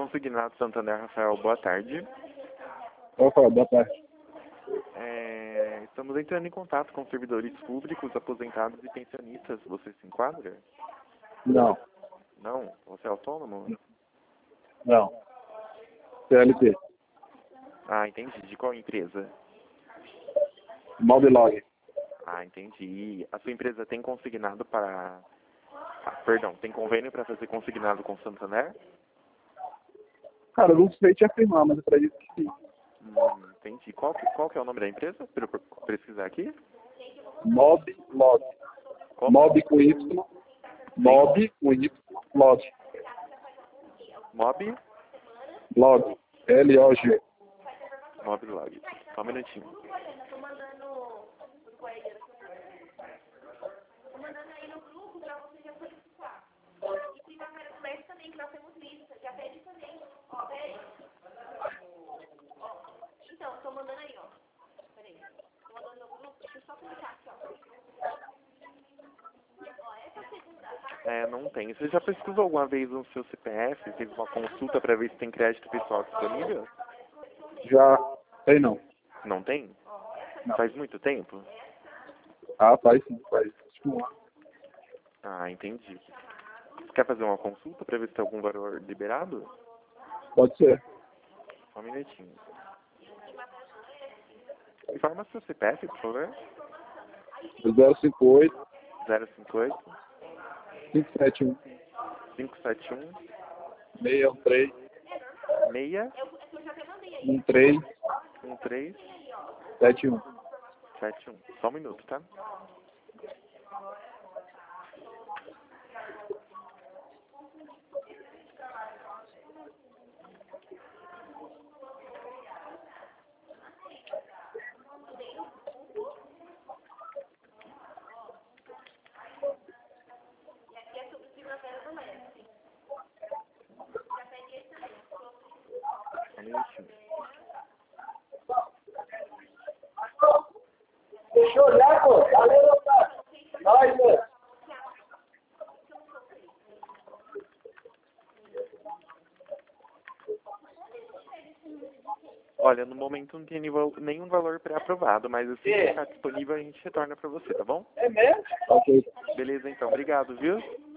Consignado Santander, Rafael, boa tarde. Opa, boa tarde. Estamos entrando em contato com servidores públicos, aposentados e pensionistas. Você se enquadra? Não, Não? Você é autônomo? não. CLT. Ah, entendi. De qual empresa? Mobilog. Ah, entendi. A sua empresa tem consignado para... perdão, tem convênio para fazer consignado com Santander? Cara, eu não sei te afirmar, mas eu acredito que sim. Entendi. Qual que é o nome da empresa? Para eu pesquisar aqui? Mobilog. Como? Mob com Y. Mob com Y. Log. Mob? Log. L-O-G. Mobilog. Só um minutinho. Não tem. Você já pesquisou alguma vez no seu CPF? Fez uma consulta para ver se tem crédito pessoal disponível? Já. Sei não. Não tem? Não. Faz muito tempo? Ah, faz sim. Faz. Acho que um ano. Ah, entendi. Você quer fazer uma consulta para ver se tem algum valor liberado? Pode ser. Só um minutinho. Informa seu CPF, por favor. 058 058 571 571 613 613 13 71. 71. Só um minuto, tá? Só um minutinho. Deixa eu olhar, pô. Valeu, cara. Nós, mano. Olha, no momento não tem nenhum valor pré-aprovado, mas assim que ficar disponível a gente retorna para você, tá bom? É mesmo? Ok. Beleza, então. Obrigado, viu?